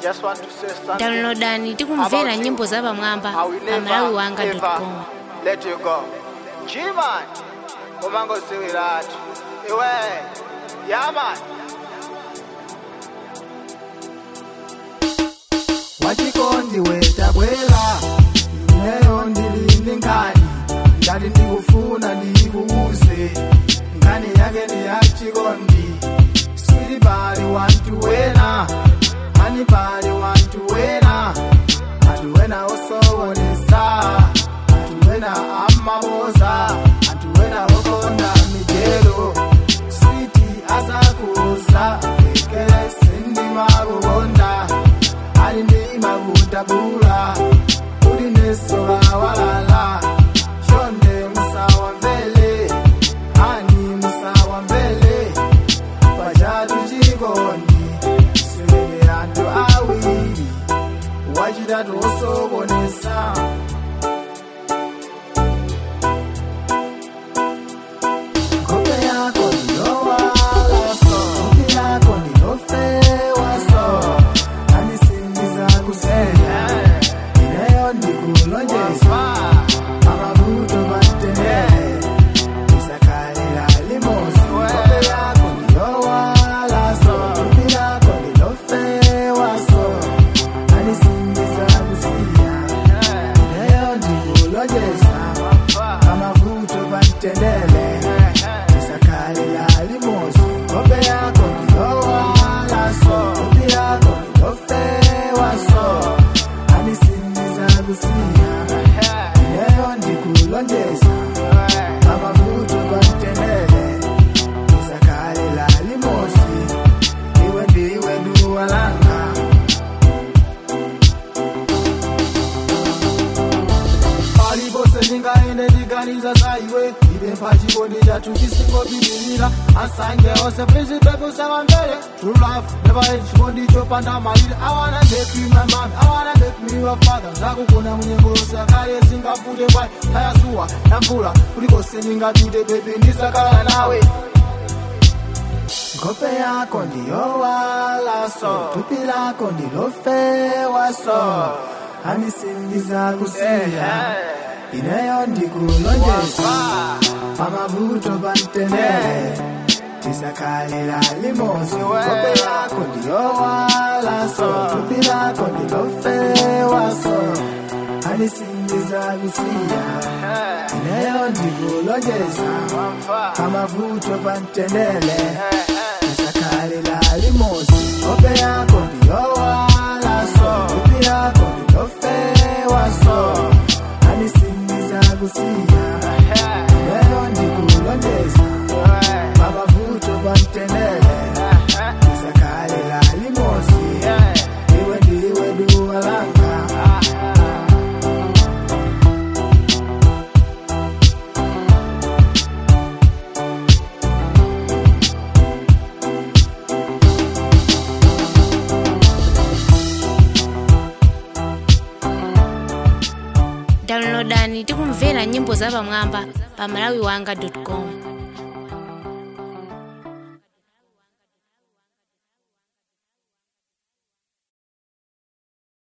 just want to say something. Downloadani tikumvera nyimbo za pamwamba pa malawiwanga.com. Let you go. G-man. Umango siwiratu. Iwe. Yeah, man. Wachikondi wetabwela lero ndilinde ngani ngati ndikufuna ndikuuze ngani yake ni yachikondi sweetie body want to wena honey body want to wena atu wena osowonesa atu wena amaboza atu wena okonda mijelo sweetie asakuza ekele sindi makukonda alindima kutabula ulinesola walala shonde musawa mbele ani musawa mbele pajatu chikondi sebe antu awili wachitatu osokonesa kope yako ndilowala so kope yako ndilofewa so True love, never end. She won't need your panda married. I wanna make you my man. I wanna make me your father. Zaku kuna mwenye sakale singa fude boy. Haya suwa, nambula. Kuliko seninga dude baby nisakala nawe. Kope yako ndiyo wala so. Tupi lako ndilo fewa so. Hanisindiza kusia. Ineyo ndikulonjesa. Amavuto bantenele. Tisakalela limosi kope yako ndiyo wala so tupi lako ndilo fewa so hanisindiza kusia ineyo ndikulonjesa amavuto pantendele tisakalela limosi kope yako ndiyo wala so tupi lako ndilo fewa so hanisindiza kusia ineyo ndikulonjesa amavuto bantenele isakalela limosi iwe ndiwe duwalanga Downloadani tikumvera nyimbo za pamwamba pa malawiwanga.com.